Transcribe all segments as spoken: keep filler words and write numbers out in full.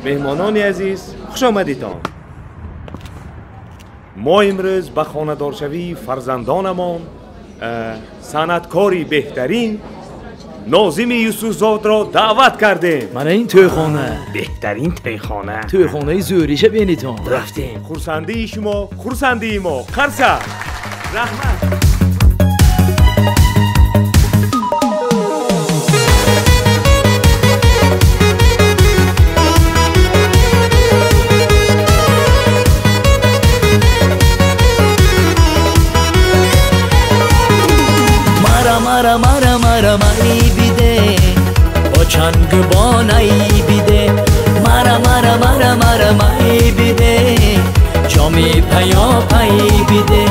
مهمانان عزیز خوش آمدیدان. ما امروز به خانه‌دارشوی فرزندانمان صنعتکاری بهترین ناظم یوسفزاد را دعوت کردیم. من این تویخانه بهترین تویخانه تویخانه زوریشه بینیتان رفتیم. خورسنده شما خورسنده ما. خرسه رحمت. مارا مارا مارا ماری بیده با چنگ بانایی بیده مارا مارا مارا مارا ماری بیده جامی پیا پایی بیده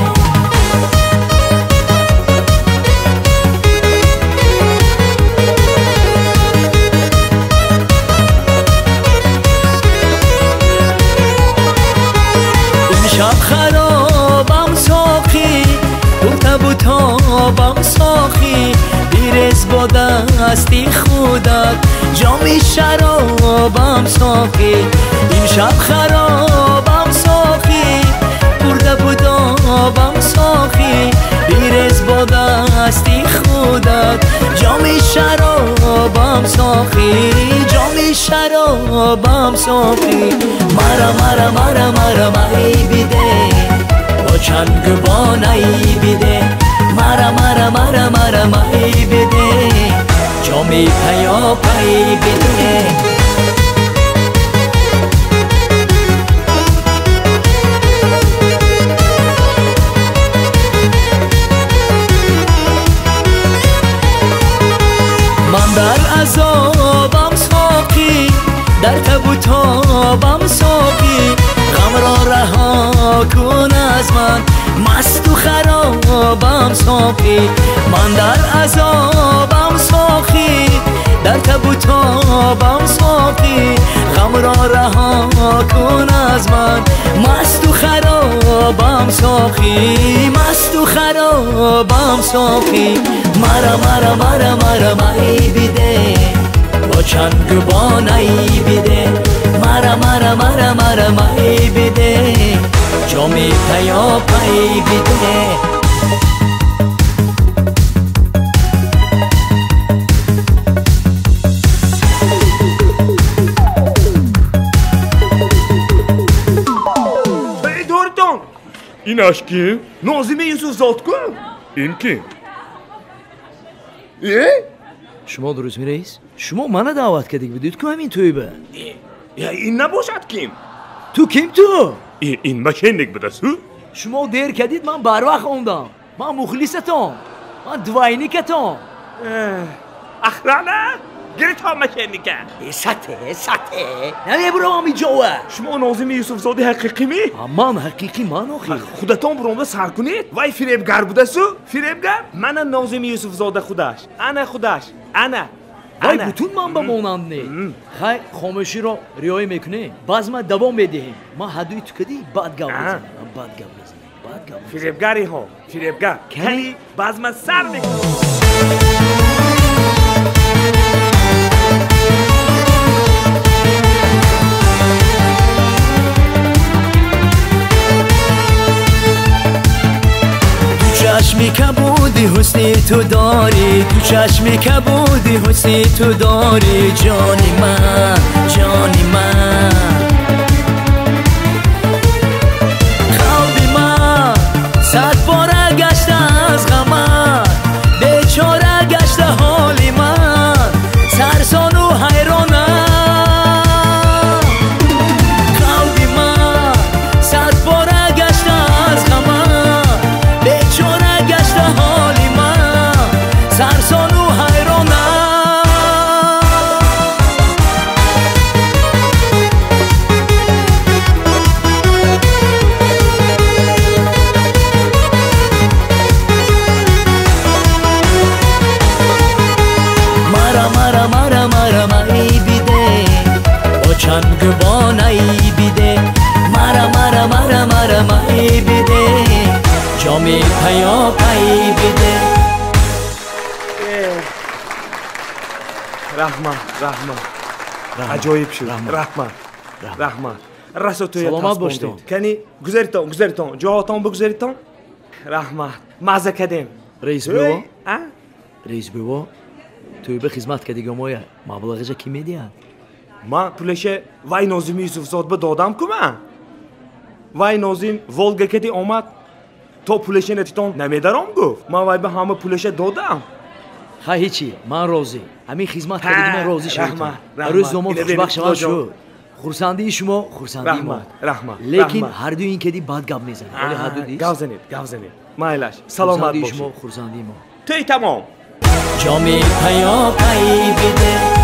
این شب خرابم ساقی بوتا بوتا ساخی بیرز با دستی خودت جامی شرابم ساخی این شب خرابم ساخی برده بودابم ساخی بیرز با دستی خودت جامی شرابم ساخی جامی شرابم ساخی مرا مرا مرا مرا مایی بیده با چنگ بانایی بیده مرا مرا مرا مرا مایی بیده جامی پیا پایی بیده من در عذابم ساقی در تبوتابم ساقی غم را رها کن از من مست و خرابم ساقی من در عذابم ساقی در تبوتابم ساقی غم را رها کن از من مست و خرابم ساقی مست و خرابم ساقی مرا مرا مرا مرا مایی بیده با چنگ بانایی بیده مرا مرا مرا مرا مایی بیده جامی پیا پایی بیده دورتون این اشکی ناظم یوسفزاد کو این کی؟ ای؟ شما درست می رئیس؟ شما منو دعوت کردید بدید که همین توی به یا این نباشد کیم؟ تو کیم تو؟ این, این مشنگ بدست شما دیر کردید من بروخ اوندم من مخلصتم من دوینیکتم اخرانه گرت ها مشنگه سطح سطح نمی برو همی جوه شما ناظم یوسفزاد حقیقی می؟ من حقیقی من آخی خودتان برام سر کنید وای فریبگر بودستو؟ فریبگر؟ من ناظم یوسفزاد خودش انا خودش انا وای بتون من بمانند نه خیلی خاموشی رو ریایی میکنه باز ما دوام بدهیم ما حدوی تو کدی بعد گام بزنیم بعد گام بزنیم بعد گام بزنیم فریبگری ها فریبگر کلی باز ما سر میکنه چشمی کبودی حسنی تو داری تو چشمی کبودی حسنی تو داری جانی من جانی من خوابی من صد باره گشته از غمت بیچاره گشته حالی من سرسان و حیرانم خوابی من صد باره گشته از غمت بیچاره گشته حالی من سرسان و حیرانم مرا مرا مرا مرا مایی بیده با چنگ بانایی بیده مرا مرا مرا مرا مایی بیده جامی پیا پایی بیده رحمت رحمت عجایب شد رحمت rahmat. Raso to'ya Salomat bo'shton. Kani guzarton, guzarton, jo'aton bu guzarton. Rahmat. Maza kadem. Reis bova, Ha? reis bova. To'yga xizmat qiladigan moya, mablag'iga kim ediyat? Man pulasha vay Nozim Yusufzodga dodam-ku man. Vay Nozim Volga kedi omad. To pulashini titon namedarom gufт. Man vay be hamma pulasha dodam. Ha hechchi, men rozi. Hamин xizmat qiladigan rozi shayton. rahmat, rahmat. Ro'z zamon Ina xushbaxsh bering, emas xudojon. shu. Xursandi shuma, xursandi ma. Rahmat, rahmat. Lekin rahmat. har do'ng kedi bad gap mezan. Oli hadudis. Gavzanit, gavzanit. Maylash. Salomat Xursandi bo'ling. shuma, xursandi ma. To'y tamom. جامی پیا پی بده